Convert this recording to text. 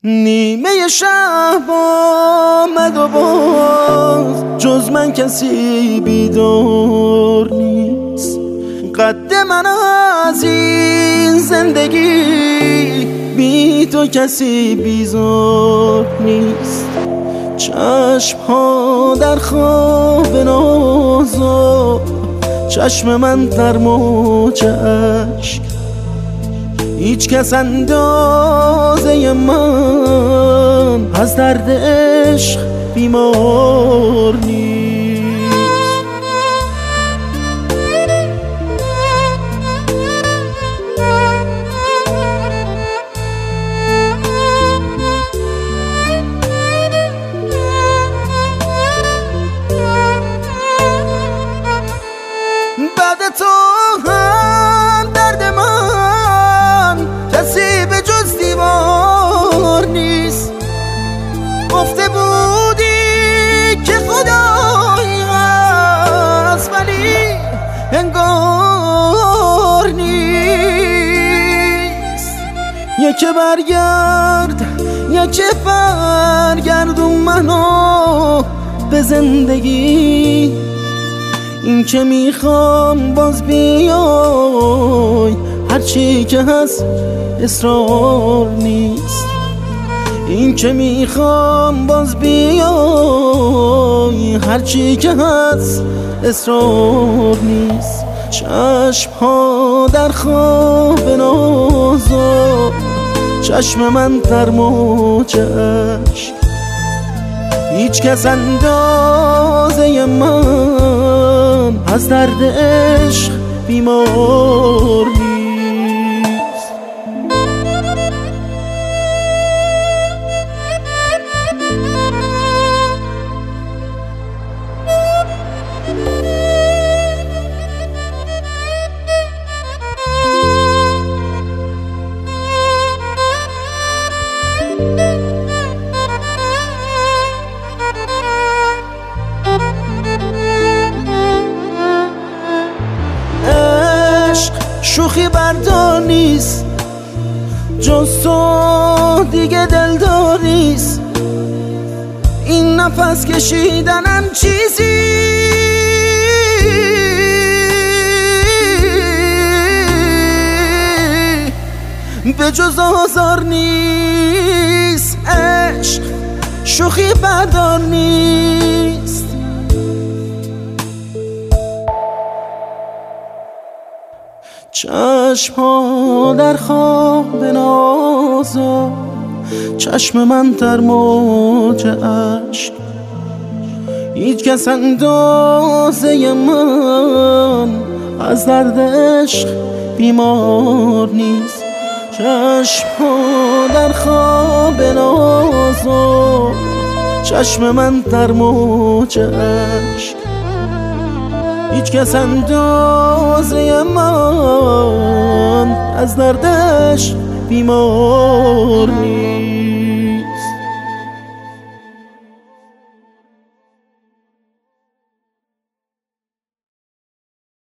نیمه شب آمد و باز جز من کسی بیدار نیست. قد من از این زندگی بی تو کسی بیزار نیست. چشم ها در خواب نازا، چشم من در موج عشق، هیچ کس اندازه من از درد عشق بیمار نیست. بعد تو هم درد من کسی به جز دیوار نیست. گفته بودی که خدایی هست ولی انگار نیست. یکی برگرد یکی برگردون منو به زندگی. این که میخوام باز بیای، هرچی که هست اصرار نیست. این که میخوام باز بیای، هرچی که هست اصرار نیست. چشم ها در خواب نازا، چشم من در موج عشق، هیچ کس اندازه من از درد عشق بیمار نیست. شوخی بردار نیست، جز تو دیگه دلدار نیست. این نفس کشیدنم چیزی به جز آزار نیست. عشق شوخی بردار نیست. چشم ها در خواب نازا، چشم من در موج عشق، هیچ کس اندازه من از درد عشق بیمار نیست. چشم ها در خواب نازا، چشم من در موج عشق، هیچ کس اندازه من از دردش بیمار نیست.